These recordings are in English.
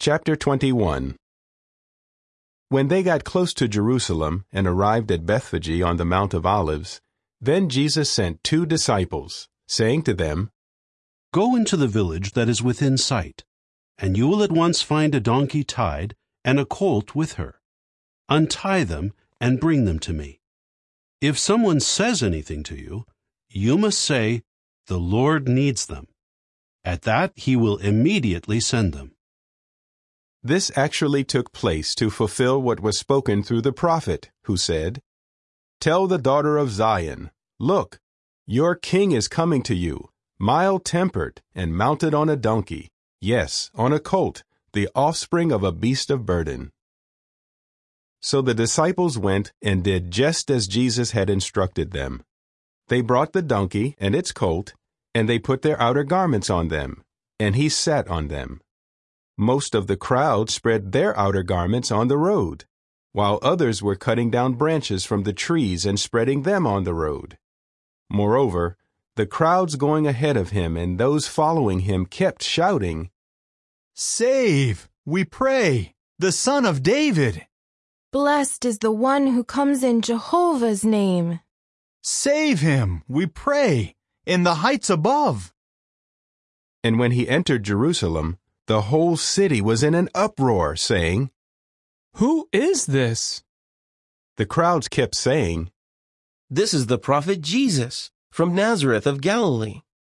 Chapter 21. When they got close to Jerusalem and arrived at Bethphage on the Mount of Olives, then Jesus sent 2 disciples, saying to them, "Go into the village that is within sight, and you will at once find a donkey tied and a colt with her. Untie them and bring them to me. If someone says anything to you, you must say, 'The Lord needs them.' At that he will immediately send them." This actually took place to fulfill what was spoken through the prophet, who said, "Tell the daughter of Zion, look, your king is coming to you, mild-tempered and mounted on a donkey, yes, on a colt, the offspring of a beast of burden." So the disciples went and did just as Jesus had instructed them. They brought the donkey and its colt, and they put their outer garments on them, and he sat on them. Most of the crowd spread their outer garments on the road, while others were cutting down branches from the trees and spreading them on the road. Moreover, the crowds going ahead of him and those following him kept shouting, "Save, we pray, the Son of David! Blessed is the one who comes in Jehovah's name. Save him, we pray, in the heights above!" And when he entered Jerusalem, the whole city was in an uproar, saying, "Who is this?" The crowds kept saying, "This is the prophet Jesus, from Nazareth of Galilee."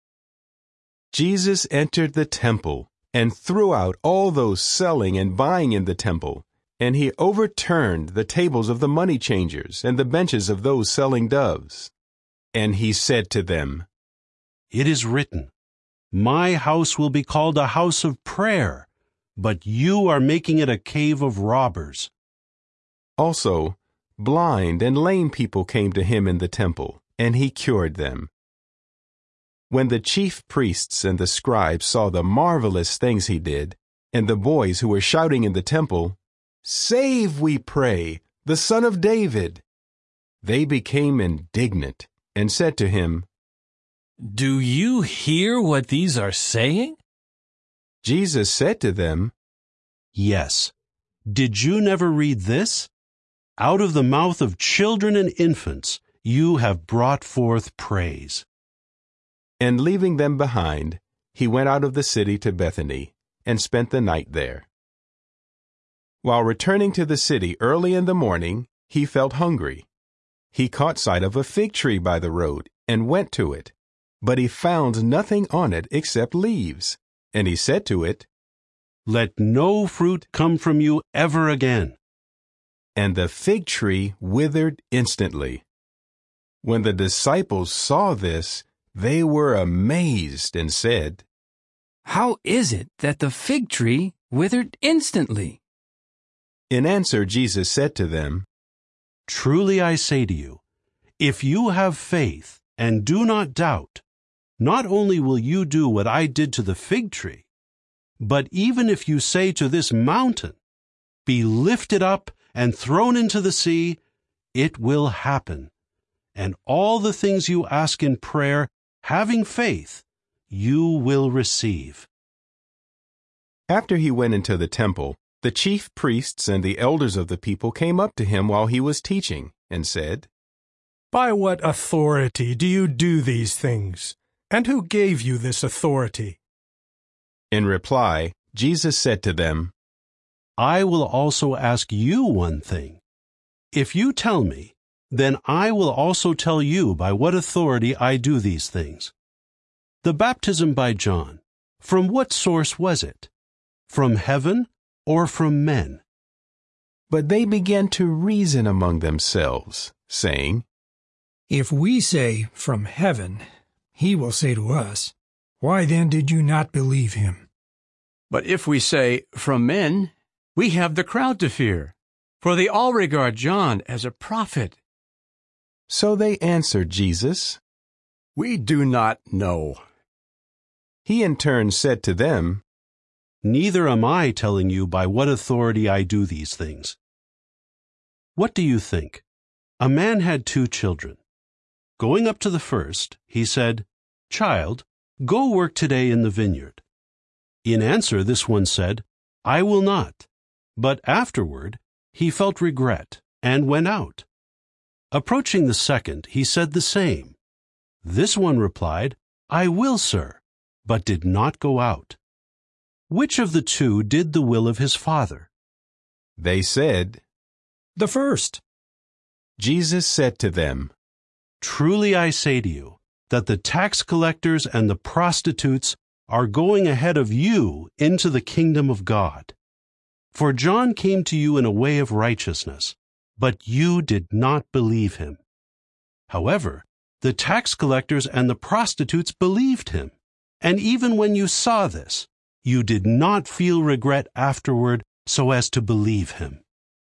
Jesus entered the temple and threw out all those selling and buying in the temple, and he overturned the tables of the money changers and the benches of those selling doves. And he said to them, "It is written, 'My house will be called a house of prayer,' but you are making it a cave of robbers." Also, blind and lame people came to him in the temple, and he cured them. When the chief priests and the scribes saw the marvelous things he did, and the boys who were shouting in the temple, "Save, we pray, the Son of David," they became indignant and said to him, "Do you hear what these are saying?" Jesus said to them, "Yes. Did you never read this? Out of the mouth of children and infants you have brought forth praise." And leaving them behind, he went out of the city to Bethany and spent the night there. While returning to the city early in the morning, he felt hungry. He caught sight of a fig tree by the road and went to it, but he found nothing on it except leaves. And he said to it, "Let no fruit come from you ever again." And the fig tree withered instantly. When the disciples saw this, they were amazed and said, "How is it that the fig tree withered instantly?" In answer, Jesus said to them, "Truly I say to you, if you have faith and do not doubt, not only will you do what I did to the fig tree, but even if you say to this mountain, 'Be lifted up and thrown into the sea,' it will happen. And all the things you ask in prayer, having faith, you will receive." After he went into the temple, the chief priests and the elders of the people came up to him while he was teaching and said, "By what authority do you do these things? And who gave you this authority?" In reply, Jesus said to them, "I will also ask you one thing. If you tell me, then I will also tell you by what authority I do these things. The baptism by John, from what source was it? From heaven or from men?" But they began to reason among themselves, saying, "If we say, 'From heaven,' he will say to us, 'Why then did you not believe him?' But if we say, 'From men,' we have the crowd to fear, for they all regard John as a prophet." So they answered Jesus, "We do not know." He in turn said to them, "Neither am I telling you by what authority I do these things. What do you think? A man had 2 children. Going up to the first, he said, 'Child, go work today in the vineyard.' In answer, this one said, "I will not." But afterward he felt regret and went out. Approaching the second, he said the same. This one replied, "I will, sir," but did not go out. Which of the two did the will of his father? They said, The first. Jesus said to them, "Truly I say to you, that the tax collectors and the prostitutes are going ahead of you into the kingdom of God. For John came to you in a way of righteousness, but you did not believe him. However, the tax collectors and the prostitutes believed him, and even when you saw this, you did not feel regret afterward so as to believe him."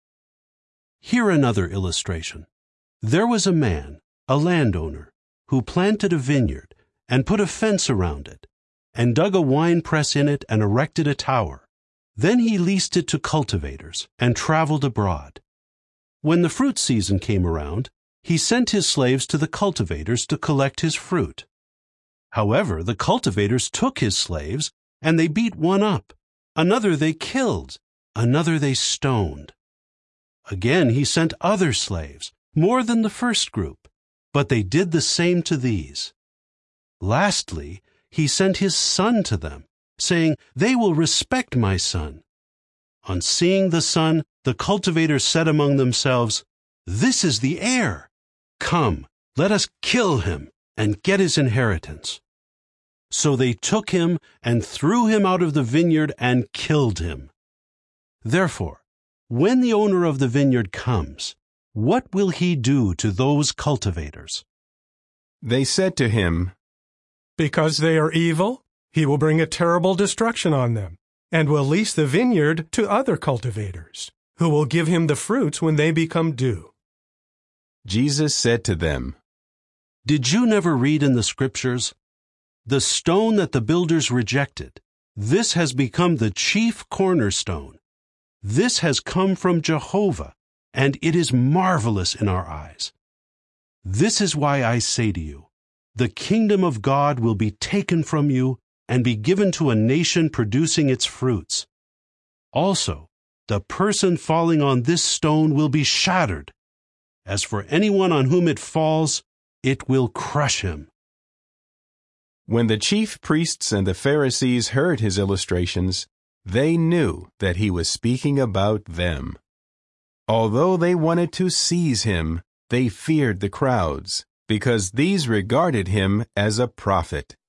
Here another illustration. There was a man, a landowner, who planted a vineyard and put a fence around it, and dug a winepress in it and erected a tower. Then he leased it to cultivators and traveled abroad. When the fruit season came around, he sent his slaves to the cultivators to collect his fruit. However, the cultivators took his slaves, and they beat one up, another they killed, another they stoned. Again he sent other slaves, more than the first group, but they did the same to these. Lastly, he sent his son to them, saying, "They will respect my son." On seeing the son, the cultivators said among themselves, "This is the heir. Come, let us kill him and get his inheritance." So they took him and threw him out of the vineyard and killed him. Therefore, when the owner of the vineyard comes, what will he do to those cultivators? They said to him, Because they are evil, he will bring a terrible destruction on them, and will lease the vineyard to other cultivators, who will give him the fruits when they become due. Jesus said to them, Did you never read in the scriptures, "The stone that the builders rejected, this has become the chief cornerstone. This has come from Jehovah, and it is marvelous in our eyes." This is why I say to you, the kingdom of God will be taken from you and be given to a nation producing its fruits. Also, the person falling on this stone will be shattered. As for anyone on whom it falls, it will crush him. When the chief priests and the Pharisees heard his illustrations, they knew that he was speaking about them. Although they wanted to seize him, they feared the crowds, because these regarded him as a prophet.